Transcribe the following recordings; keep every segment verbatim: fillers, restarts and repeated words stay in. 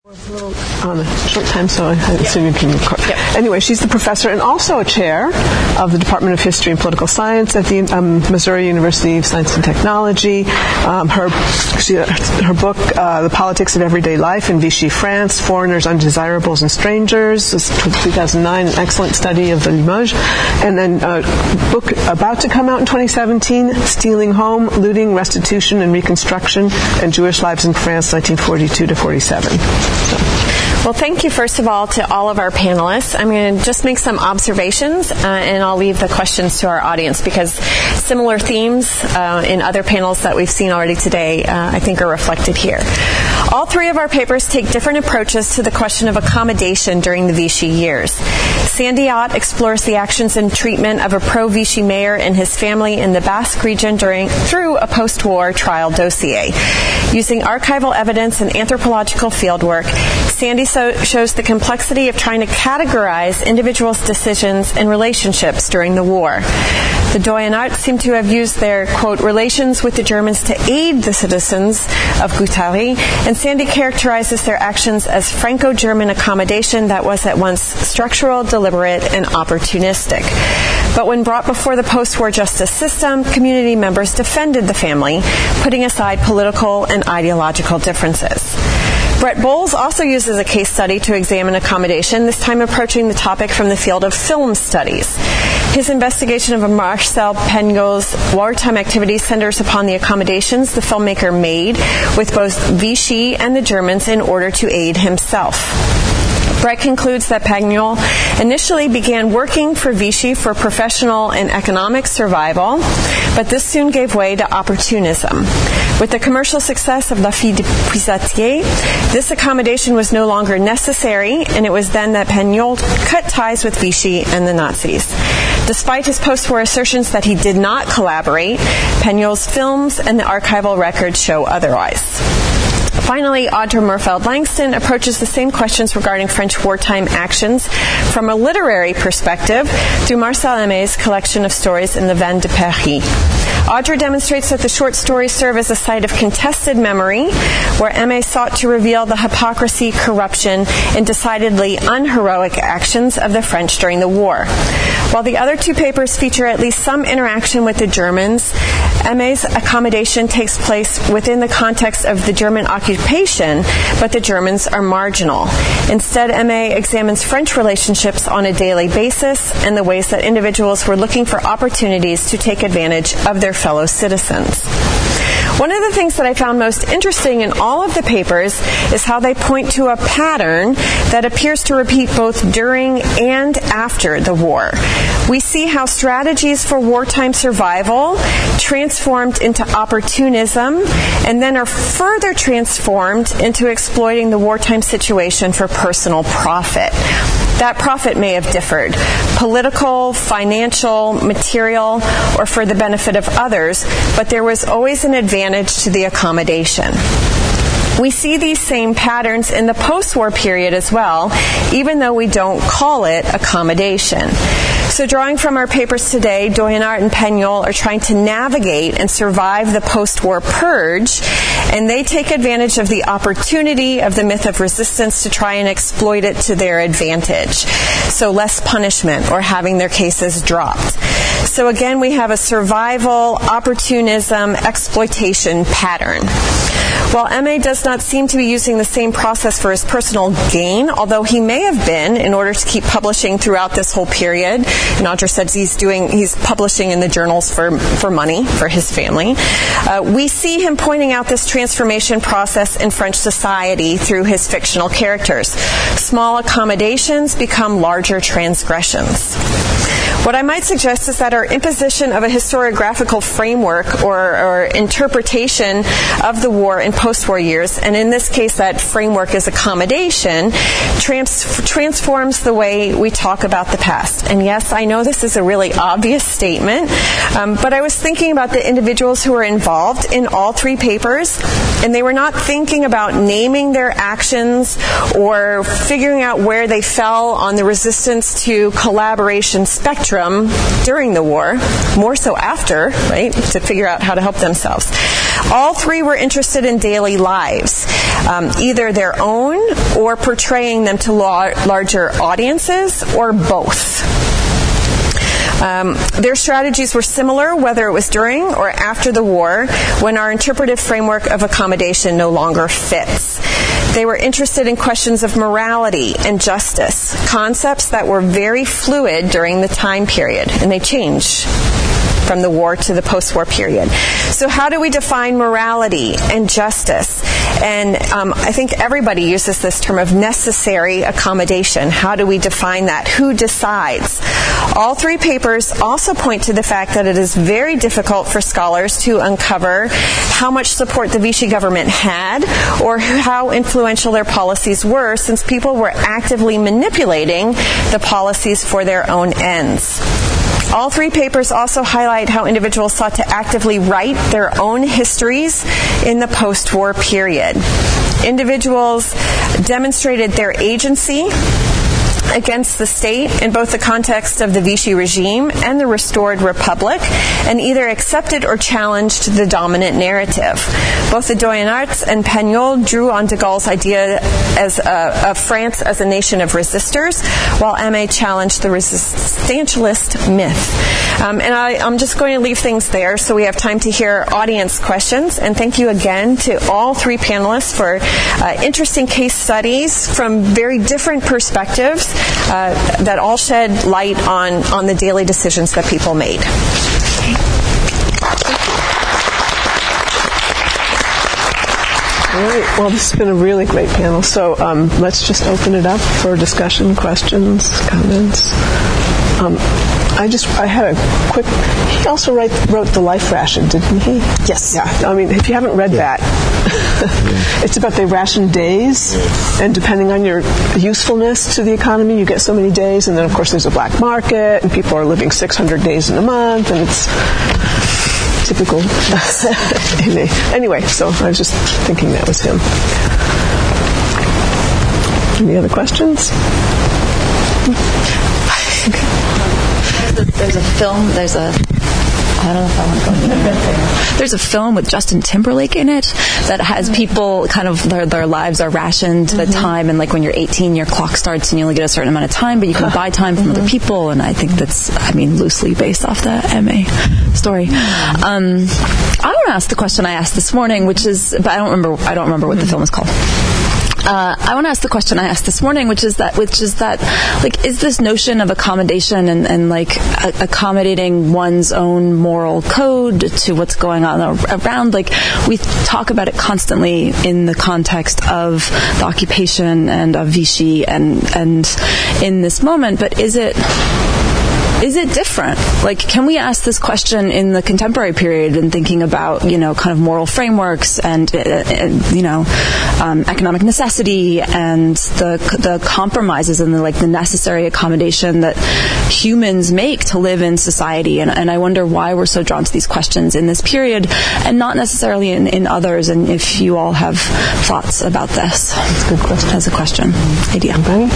A little on a short time, so I assume you can record. Yep. Anyway, she's the professor and also a chair of the Department of History and Political Science at the um, Missouri University of Science and Technology. Um, her she, her book, uh, The Politics of Everyday Life in Vichy France, Foreigners, Undesirables, and Strangers, is two thousand nine, an excellent study of the Limoges. And then a book about to come out in twenty seventeen, Stealing Home, Looting, Restitution, and Reconstruction, and Jewish Lives in France, nineteen forty-two to forty-seven. So. Well, thank you, first of all, to all of our panelists. I'm going to just make some observations, uh, and I'll leave the questions to our audience, because similar themes uh, in other panels that we've seen already today, uh, I think, are reflected here. All three of our papers take different approaches to the question of accommodation during the Vichy years. Sandy Ott explores the actions and treatment of a pro-Vichy mayor and his family in the Basque region during through a post-war trial dossier. Using archival evidence and anthropological fieldwork, Sandy so shows the complexity of trying to categorize individuals' decisions and relationships during the war. The Doyenards seem to have used their, quote, relations with the Germans to aid the citizens of Guattari, and Sandy characterizes their actions as Franco-German accommodation that was at once structural, deliberate, and opportunistic. But when brought before the post-war justice system, community members defended the family, putting aside political and ideological differences. Brett Bowles also uses a case study to examine accommodation, this time approaching the topic from the field of film studies. His investigation of Marcel Pagnol's wartime activities centers upon the accommodations the filmmaker made with both Vichy and the Germans in order to aid himself. Brett concludes that Pagnol initially began working for Vichy for professional and economic survival, but this soon gave way to opportunism. With the commercial success of La Fille de Puisatier, this accommodation was no longer necessary, and it was then that Pagnol cut ties with Vichy and the Nazis. Despite his post-war assertions that he did not collaborate, Pagnol's films and the archival records show otherwise. Finally, Audre Morfeld-Langston approaches the same questions regarding French wartime actions from a literary perspective through Marcel Aimé's collection of stories in the Vin de Paris. Audre demonstrates that the short stories serve as a site of contested memory, where Aimé sought to reveal the hypocrisy, corruption, and decidedly unheroic actions of the French during the war. While the other two papers feature at least some interaction with the Germans, Aimé's accommodation takes place within the context of the German occupation, but the Germans are marginal. Instead, Aimé examines French relationships on a daily basis and the ways that individuals were looking for opportunities to take advantage of their fellow citizens. One of the things that I found most interesting in all of the papers is how they point to a pattern that appears to repeat both during and after the war. We see how strategies for wartime survival transformed into opportunism and then are further transformed into exploiting the wartime situation for personal profit. That profit may have differed: political, financial, material, or for the benefit of others, but there was always an advantage to the accommodation. We see these same patterns in the post-war period as well, even though we don't call it accommodation. So drawing from our papers today, Doyenard and Pagnol are trying to navigate and survive the post-war purge, and they take advantage of the opportunity of the myth of resistance to try and exploit it to their advantage. So less punishment or having their cases dropped. So again, we have a survival, opportunism, exploitation pattern. While Aimé does not seem to be using the same process for his personal gain, although he may have been in order to keep publishing throughout this whole period, and Audre says he's doing, he's publishing in the journals for, for money, for his family, uh, we see him pointing out this transformation process in French society through his fictional characters. Small accommodations become larger transgressions. What I might suggest is that our imposition of a historiographical framework or, or interpretation of the war in post-war years, and in this case that framework is accommodation, trans- transforms the way we talk about the past. And yes, I know this is a really obvious statement, um, but I was thinking about the individuals who were involved in all three papers, and they were not thinking about naming their actions or figuring out where they fell on the resistance to collaboration spectrum during the war, more so after, right, to figure out how to help themselves. All three were interested in daily lives, um, either their own or portraying them to lar- larger audiences, or both. Um, their strategies were similar, whether it was during or after the war, when our interpretive framework of accommodation no longer fits. They were interested in questions of morality and justice, concepts that were very fluid during the time period, and they change from the war to the post-war period. So how do we define morality and justice? And um, I think everybody uses this term of necessary accommodation. How do we define that? Who decides? All three papers also point to the fact that it is very difficult for scholars to uncover how much support the Vichy government had or how influential their policies were, since people were actively manipulating the policies for their own ends. All three papers also highlight how individuals sought to actively write their own histories in the post-war period. Individuals demonstrated their agency against the state in both the context of the Vichy regime and the restored republic, and either accepted or challenged the dominant narrative. Both the Doyenarts and Pagnol drew on de Gaulle's idea as a, of France as a nation of resistors, while Aimé challenged the resistentialist myth. Um, and I, I'm just going to leave things there so we have time to hear audience questions. And thank you again to all three panelists for uh, interesting case studies from very different perspectives Uh, that all shed light on, on the daily decisions that people made. All right. Well, this has been a really great panel. So um, let's just open it up for discussion, questions, comments. Um, I just, I had a quick, he also write, wrote The Life Ration, didn't he? Yes. Yeah. I mean, if you haven't read yeah. that, it's about they ration days, and depending on your usefulness to the economy, you get so many days, and then, of course, there's a black market, and people are living six hundred days in a month, and it's typical. Anyway, so I was just thinking that was him. Any other questions? There's a film, there's a, I don't know if I want to go into that. There's a film with Justin Timberlake in it that has people kind of, their, their lives are rationed to the mm-hmm. time, and like when you're eighteen, your clock starts and you only get a certain amount of time, but you can buy time from mm-hmm. other people, and I think that's, I mean, loosely based off the Aimé story. Um, I want to ask the question I asked this morning, which is, but I don't remember, I don't remember what the film is called. Uh, I want to ask the question I asked this morning, which is that, which is that, like, is this notion of accommodation and, and like a- accommodating one's own moral code to what's going on around? Like, we talk about it constantly in the context of the occupation and of Vichy and and in this moment, but is it? Is it different? Like, can we ask this question in the contemporary period and thinking about, you know, kind of moral frameworks and, uh, and you know, um, economic necessity and the the compromises and the, like, the necessary accommodation that humans make to live in society? And, and I wonder why we're so drawn to these questions in this period and not necessarily in, in others, and if you all have thoughts about this. That's a good question. As a question. Idea. Anybody?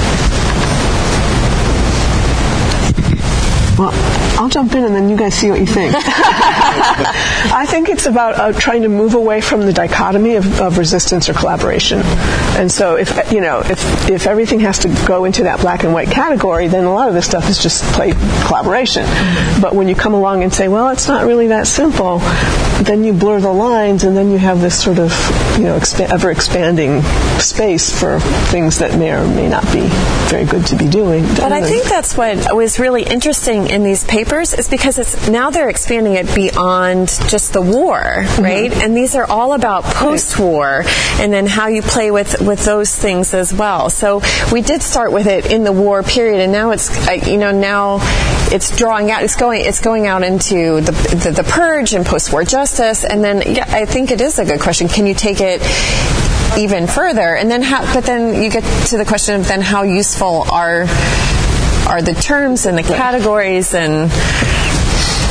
Well, I'll jump in and then you guys see what you think. I think it's about uh, trying to move away from the dichotomy of, of resistance or collaboration. And so if, you know, if if everything has to go into that black and white category, then a lot of this stuff is just play collaboration. But when you come along and say, well, it's not really that simple, then you blur the lines, and then you have this sort of, you know, expa- ever-expanding space for things that may or may not be very good to be doing. But I think that's what was really interesting in these papers, is because it's now they're expanding it beyond just the war, right? Mm-hmm. And these are all about post-war, and then how you play with, with those things as well. So we did start with it in the war period, and now it's, you know, now it's drawing out, it's going, it's going out into the the, the purge and post-war justice, and then yeah, I think it is a good question. Can you take it even further? And then how? But then you get to the question of then how useful are are the terms and the categories, and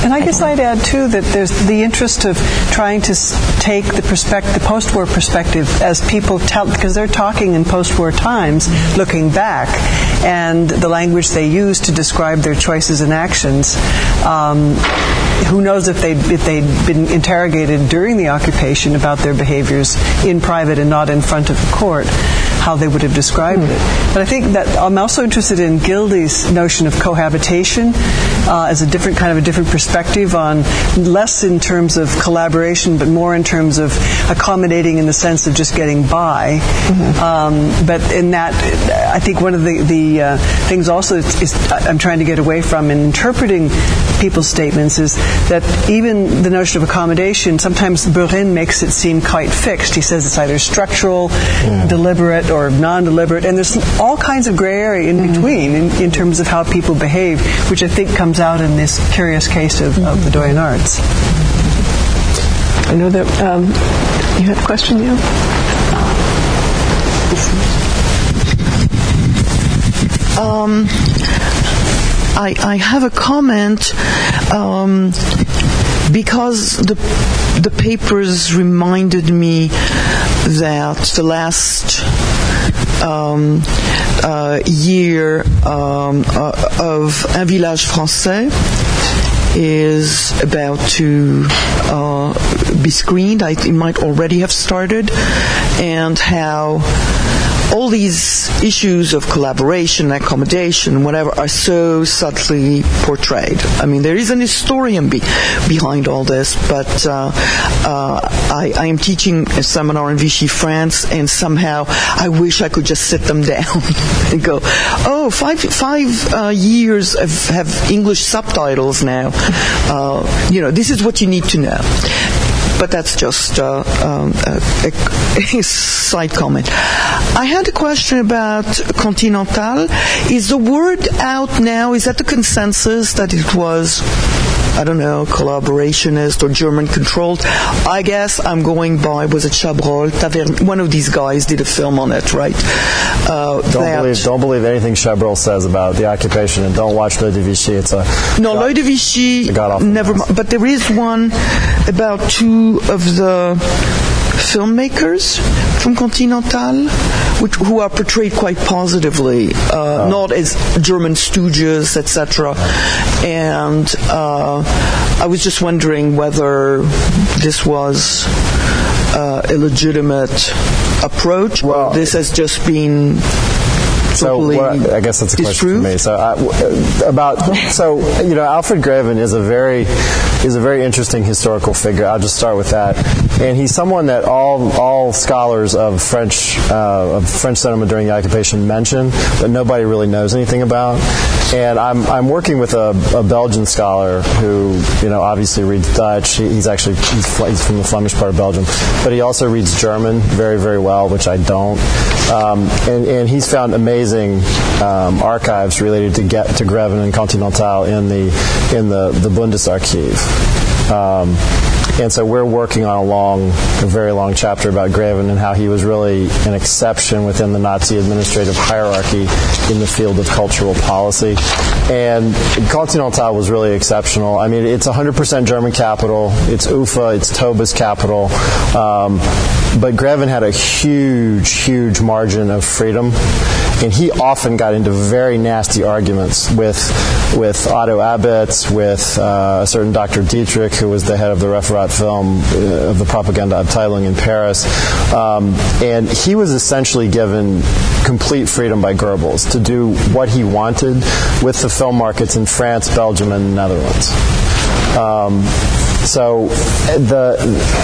And I guess I'd add, too, that there's the interest of trying to take the perspective, the post-war perspective, as people tell, because they're talking in post-war times, looking back, and the language they use to describe their choices and actions. Um, who knows if they'd, if they'd been interrogated during the occupation about their behaviors in private and not in front of the court, how they would have described mm. it. But I think that I'm also interested in Gildy's notion of cohabitation uh, as a different kind of a different perspective on, less in terms of collaboration, but more in terms of accommodating in the sense of just getting by. Mm-hmm. Um, but in that, I think one of the, the uh, things also is, is I'm trying to get away from in interpreting people's statements is that even the notion of accommodation, sometimes Burin makes it seem quite fixed. He says it's either structural, mm. deliberate, or non-deliberate, and there's all kinds of gray area in mm-hmm. between in, in terms of how people behave, which I think comes out in this curious case of, mm-hmm. of the Doyen Arts. I know that um, you had a question, Leo? Um, I, I have a comment um, because the the papers reminded me that the last um, uh, year um, uh, of Un Village Français is about to uh, be screened. I, it might already have started, and how all these issues of collaboration, accommodation, whatever, are so subtly portrayed. I mean, there is an historian be, behind all this, but uh, uh, I, I am teaching a seminar in Vichy, France, and somehow I wish I could just sit them down and go, oh, five, five uh, years of, have English subtitles now. Uh, you know, this is what you need to know. But that's just uh, um, a, a, a side comment. I had a question about Continental. Is the word out now? Is that the consensus that it was, I don't know, collaborationist or German-controlled? I guess I'm going by, was it Chabrol? Taverne, one of these guys did a film on it, right? Uh, don't, that, believe, don't believe anything Chabrol says about the occupation, and don't watch L'Œil de Vichy. It's a no, L'Œil de Vichy, never mind. But there is one about two of the filmmakers from Continental, which, who are portrayed quite positively, uh, oh. not as German stooges, et cetera. And uh, I was just wondering whether this was uh, a legitimate approach, well, or this has just been. So what, I guess that's a question for me. So I, about so you know Alfred Greven is a very is a very interesting historical figure. I'll just start with that, and he's someone that all all scholars of French uh, of French cinema during the occupation mention, but nobody really knows anything about. And I'm I'm working with a, a Belgian scholar who you know obviously reads Dutch. He, he's actually he's, he's from the Flemish part of Belgium, but he also reads German very very well, which I don't. Um, and and he's found amazing. Um, archives related to get to Greven and Continental in the in the the Bundesarchiv, um, and so we're working on a long, a very long chapter about Greven and how he was really an exception within the Nazi administrative hierarchy in the field of cultural policy. And Continental was really exceptional. I mean, it's one hundred percent German capital. It's Ufa. It's Toba's capital. Um, but Greven had a huge, huge margin of freedom. And he often got into very nasty arguments with with Otto Abetz, with uh, a certain Doctor Dietrich, who was the head of the Referat Film uh, of the Propaganda Abteilung in Paris. Um, and he was essentially given complete freedom by Goebbels to do what he wanted with the film markets in France, Belgium, and the Netherlands. Um, so the...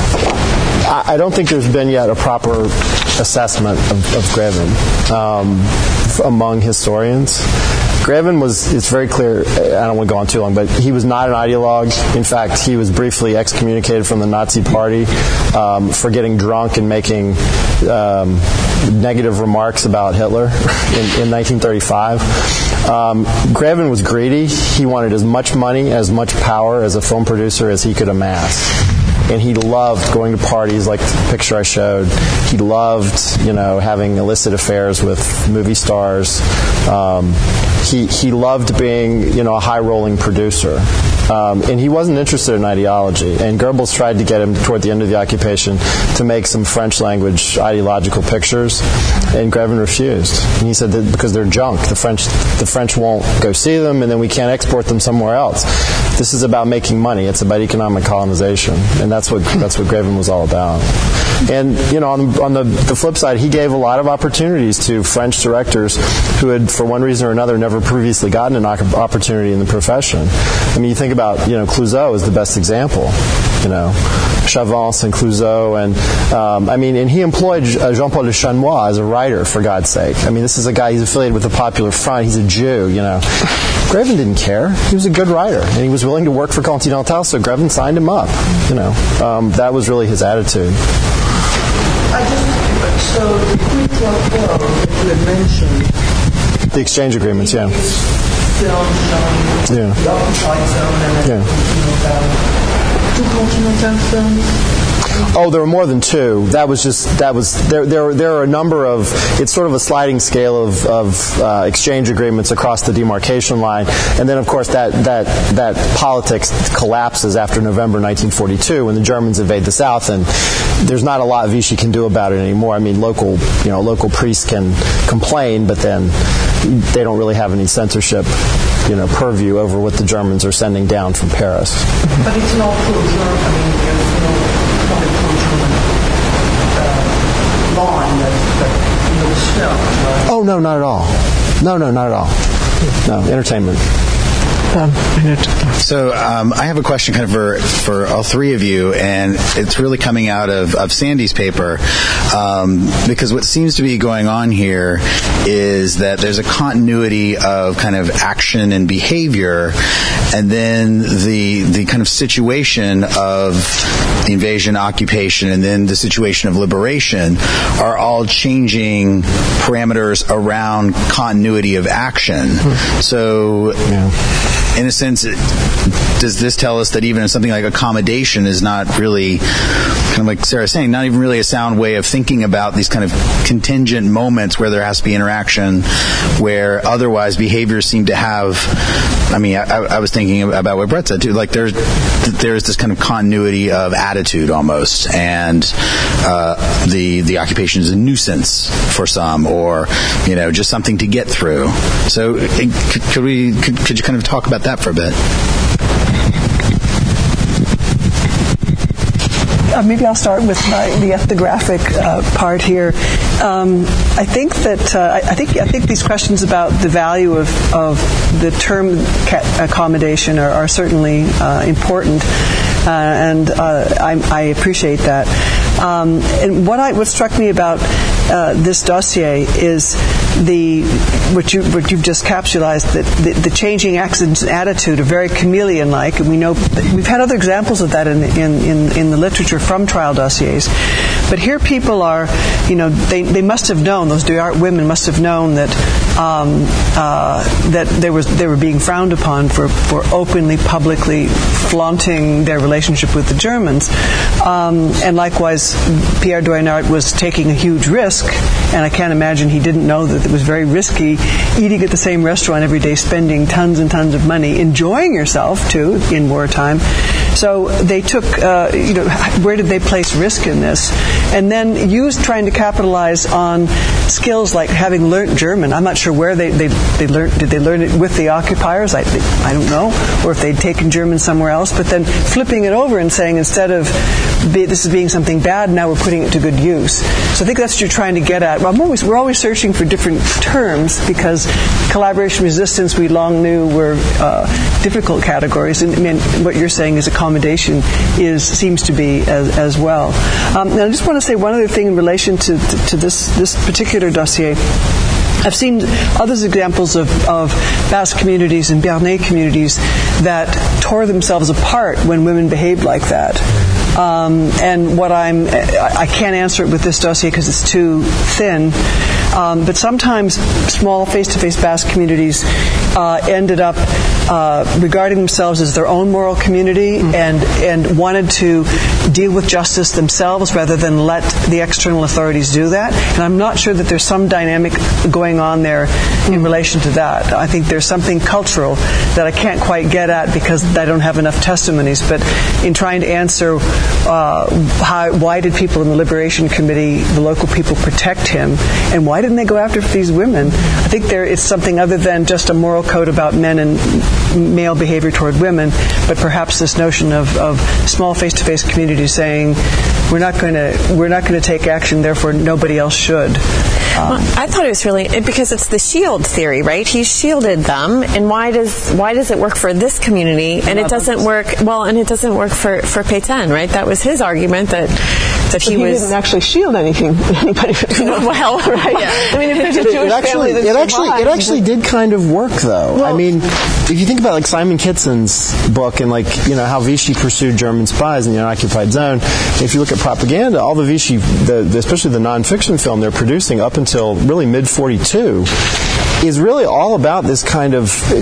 I don't think there's been yet a proper assessment of, of Greven um, f- among historians. Greven was, it's very clear, I don't want to go on too long, but he was not an ideologue. In fact, he was briefly excommunicated from the Nazi Party um, for getting drunk and making um, negative remarks about Hitler in, in nineteen thirty-five. Um, Greven was greedy. He wanted as much money, as much power as a film producer as he could amass. And he loved going to parties like the picture I showed. He loved, you know, having illicit affairs with movie stars. Um, he he loved being, you know, a high-rolling producer. Um, and he wasn't interested in ideology. And Goebbels tried to get him toward the end of the occupation to make some French language ideological pictures, and Grevin refused. And he said that because they're junk, the French the French won't go see them, and then we can't export them somewhere else. This is about making money. It's about economic colonization, and that's what that's what Grevin was all about. And you know, on, on the, the flip side, he gave a lot of opportunities to French directors who had, for one reason or another, never previously gotten an opportunity in the profession. I mean, you think about, you know, Clouzot is the best example. You know, Chavance and Clouzot, and um, I mean, and he employed Jean-Paul de Chanois as a writer, for God's sake. I mean, this is a guy, he's affiliated with the Popular Front. He's a Jew. You know, Grevin didn't care. He was a good writer, and he was willing to work for Continental. So Grevin signed him up. You know, um, that was really his attitude. I just, so the quid pro quo that you had mentioned. The exchange agreements, yeah. Film shown, yeah. the occupied zone, and yeah. about two Continental films. Oh, there were more than two. That was just that was there. There, there are a number of. It's sort of a sliding scale of, of uh, exchange agreements across the demarcation line, and then of course that that that politics collapses after November nineteen forty-two when the Germans invade the South, and there's not a lot Vichy can do about it anymore. I mean, local you know local priests can complain, but then they don't really have any censorship, you know, purview over what the Germans are sending down from Paris. But it's not true. I mean, there's no line that, that was filmed, right? Oh, no, not at all. No, no, not at all. No, entertainment. Um, so um, I have a question kind of for, for all three of you, and it's really coming out of, of Sandy's paper, um, because what seems to be going on here is that there's a continuity of kind of action and behavior, and then the the kind of situation of the invasion, occupation, and then the situation of liberation are all changing parameters around continuity of action. So yeah. In a sense, does this tell us that even something like accommodation is not really, kind of like Sarah was saying, not even really a sound way of thinking about these kind of contingent moments where there has to be interaction, where otherwise behaviors seem to have, I mean, I, I was thinking about what Brett said too, like there's, there's this kind of continuity of attitude almost, and uh, the the occupation is a nuisance for some, or, you know, just something to get through. So could, could we, could, could you kind of talk about that for a bit? Uh, maybe I'll start with my, the ethnographic uh, part here. Um, I think that uh, I, I think I think these questions about the value of, of the term ca- accommodation are, are certainly uh, important, uh, and uh, I, I appreciate that. Um, and what I what struck me about uh, this dossier is the what you what you've just capsulized, that the, the changing accents and attitude are very chameleon-like, and we know we've had other examples of that in in in, in the literature from trial dossiers. But here people are, you know, they, they must have known, those Duyart women must have known that um, uh, that they was they were being frowned upon for, for openly, publicly flaunting their relationship with the Germans. Um, and likewise, Pierre Duyart was taking a huge risk, and I can't imagine he didn't know that it was very risky eating at the same restaurant every day, spending tons and tons of money, enjoying yourself, too, in wartime. So they took, uh, you know, where did they place risk in this? And then used trying to capitalize on skills like having learnt German. I'm not sure where they, they, they learned. Did they learn it with the occupiers? I, I don't know. Or if they'd taken German somewhere else. But then flipping it over and saying, instead of be, this is being something bad, now we're putting it to good use. So I think that's what you're trying to get at. Well, I'm always, we're always searching for different terms, because collaboration, resistance, we long knew were uh, difficult categories. And I mean, what you're saying is accommodation is seems to be as, as well. Um, and I just want to say one other thing in relation to, to, to this, this particular dossier. I've seen other examples of, of Basque communities and Béarnais communities that tore themselves apart when women behaved like that. Um, and what I'm, I can't answer it with this dossier because it's too thin. Um, but sometimes small face-to-face Basque communities uh, ended up uh, regarding themselves as their own moral community mm-hmm. and and wanted to deal with justice themselves rather than let the external authorities do that. And I'm not sure that there's some dynamic going on there mm-hmm. in relation to that. I think there's something cultural that I can't quite get at because I don't have enough testimonies. But in trying to answer uh, how, why did people in the Liberation Committee, the local people, protect him, and why didn't they go after these women? I think there is something other than just a moral code about men and male behavior toward women, but perhaps this notion of, of small face-to-face communities saying we're not going to we're not going to take action, therefore nobody else should. Well, I thought it was really because it's the shield theory, right? He shielded them, and why does why does it work for this community and it doesn't work? Well, and it doesn't work for for Pétain, right? That was his argument that that he, he was didn't actually shield anything anybody. Well, right? Yeah. I mean, if there's a Jewish it actually, family that it actually survived, it actually did kind of work, though. Well, I mean, if you think about like Simon Kitzen's book and like you know how Vichy pursued German spies in the unoccupied zone, if you look at propaganda, all the Vichy, the, the, especially the nonfiction film they're producing up until really mid forty-two, is really all about this kind of uh,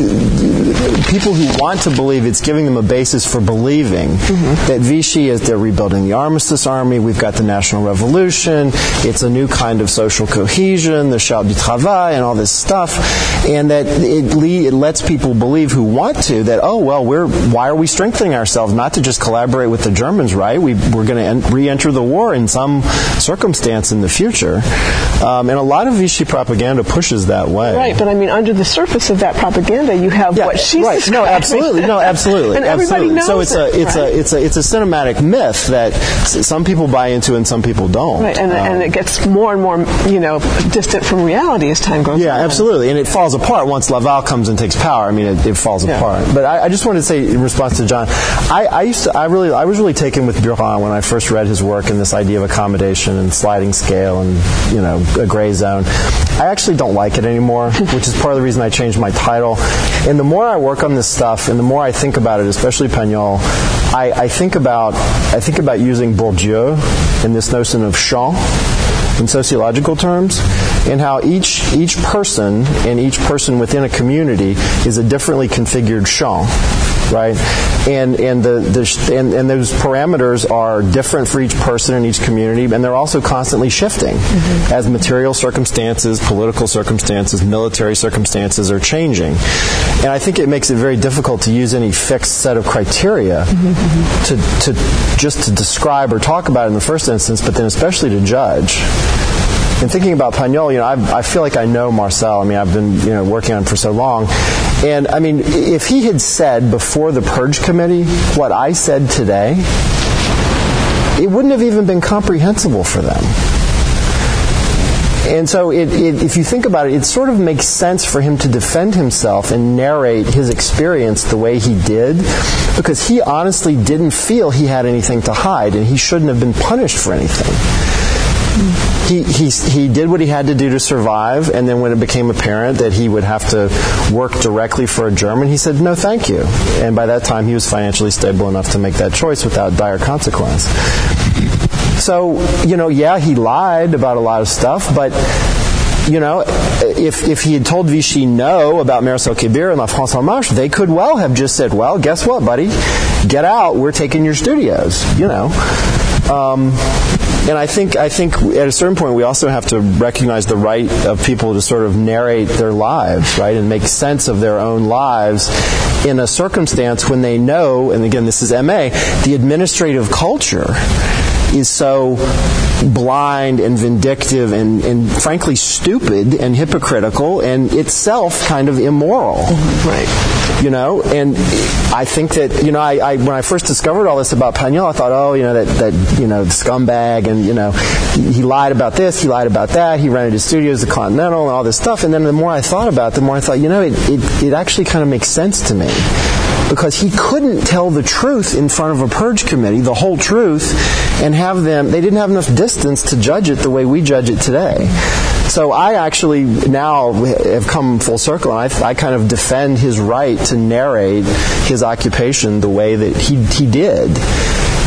people who want to believe. It's giving them a basis for believing mm-hmm. that Vichy, as they're rebuilding the Armistice Army, we've got the National Revolution, it's a new kind of social cohesion, the Charte du Travail, and all this stuff, and that it, le- it lets people believe who want to that, oh, well, we're why are we strengthening ourselves? Not to just collaborate with the Germans, right? We, we're going to en- re-enter the war in some circumstance in the future. Um, and a lot of Vichy propaganda pushes that way. Right, but I mean, under the surface of that propaganda, you have yeah, what she's right. describing. No, absolutely. No, absolutely. And absolutely. everybody knows so it's it, a it's right? a it's a it's a cinematic myth that s- some people buy into and some people don't. Right, and, um, and it gets more and more, you know, distant from reality as time goes yeah, on. Yeah, absolutely. And it falls apart once Laval comes and takes power. I mean, it, it falls yeah. apart. But I, I just wanted to say, in response to John, I, I used to, I really, I was really taken with Burin when I first read his work and this idea of accommodation and sliding scale and, you know, a gray zone. I actually don't like it anymore, which is part of the reason I changed my title. And the more I work on this stuff, and the more I think about it, especially Pagnol, I, I think about, I think about using Bourdieu and this notion of champ in sociological terms, and how each each person and each person within a community is a differently configured champ, right? And and the, the and, and those parameters are different for each person in each community, and they're also constantly shifting mm-hmm. as material circumstances, political circumstances, military circumstances are changing. And I think it makes it very difficult to use any fixed set of criteria mm-hmm. to to just to describe or talk about it in the first instance, but then especially to judge. And thinking about Pagnol, you know, I, I feel like I know Marcel. I mean, I've been, you know, working on him for so long. And, I mean, if he had said before the Purge Committee what I said today, it wouldn't have even been comprehensible for them. And so it, it, if you think about it, it sort of makes sense for him to defend himself and narrate his experience the way he did, because he honestly didn't feel he had anything to hide, and he shouldn't have been punished for anything. He, he he did what he had to do to survive, and then when it became apparent that he would have to work directly for a German, he said, no, thank you. And by that time, he was financially stable enough to make that choice without dire consequence. So, you know, yeah, he lied about a lot of stuff, but, you know, if if he had told Vichy no about Marcel Kébir and La France En Marche, they could well have just said, well, guess what, buddy? Get out. We're taking your studios, you know. Um... And I think I think at a certain point we also have to recognize the right of people to sort of narrate their lives, right, and make sense of their own lives in a circumstance when they know, and again this is M A, the administrative culture is so blind and vindictive and, and frankly stupid and hypocritical and itself kind of immoral. Right. You know, and I think that, you know, I, I when I first discovered all this about Pagnol, I thought, oh, you know, that, that you know, scumbag, and, you know, he lied about this, he lied about that, he rented his studios, the Continental, and all this stuff. And then the more I thought about it, the more I thought, you know, it, it, it actually kind of makes sense to me. Because he couldn't tell the truth in front of a purge committee, the whole truth, and have them, they didn't have enough distance to judge it the way we judge it today. So I actually now have come full circle, and I, I kind of defend his right to narrate his occupation the way that he he did.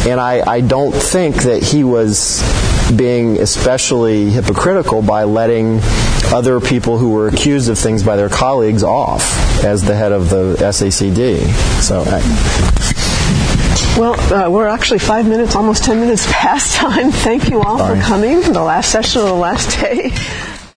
And I, I don't think that he was being especially hypocritical by letting other people who were accused of things by their colleagues off as the head of the S A C D. So. I, Well, uh, we're actually five minutes, almost ten minutes past time. Thank you all Sorry. for coming. The last session of the last day.